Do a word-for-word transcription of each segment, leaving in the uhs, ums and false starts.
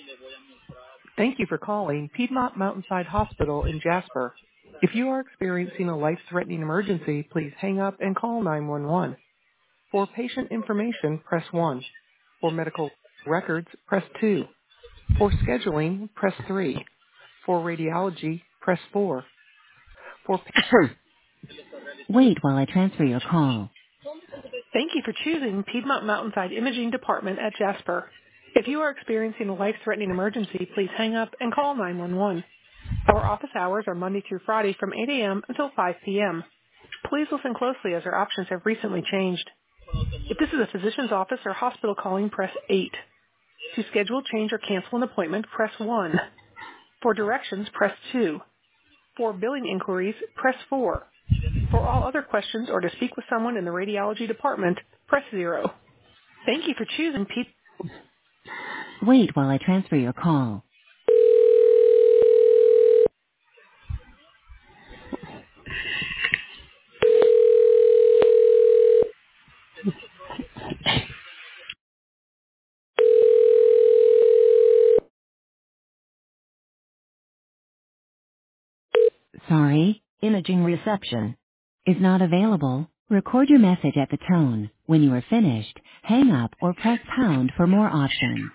Thank you for calling Piedmont Mountainside Hospital in Jasper. If you are experiencing a life-threatening emergency, please hang up and call nine one one. For patient information, press one. For medical records, press two. For scheduling, press three. For radiology, press four. For Wait while I transfer your call. Thank you for choosing Piedmont Mountainside Imaging Department at Jasper. If you are experiencing a life-threatening emergency, please hang up and call nine one one. Our office hours are Monday through Friday from eight a.m. until five p.m. Please listen closely as our options have recently changed. If this is a physician's office or hospital calling, press eight. To schedule, change, or cancel an appointment, press one. For directions, press two. For billing inquiries, press four. For all other questions or to speak with someone in the radiology department, press zero. Thank you for choosing P. Wait while I transfer your call. Sorry, imaging reception is not available. Record your message at the tone. When you are finished, hang up or press pound for more options.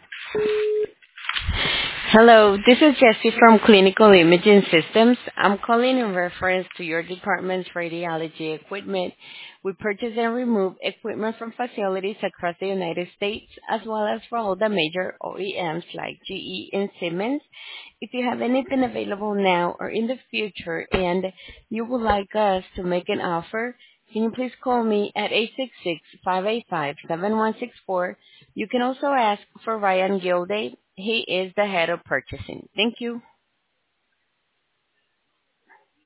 Hello, this is Jessie from Clinical Imaging Systems. I'm calling in reference to your department's radiology equipment. We purchase and remove equipment from facilities across the United States, as well as for all the major O E Ms like G E and Siemens. If you have anything available now or in the future and you would like us to make an offer, can you please call me at eight six six, five eight five, seven one six four. You can also ask for Ryan Gilday. He is the head of purchasing. Thank you.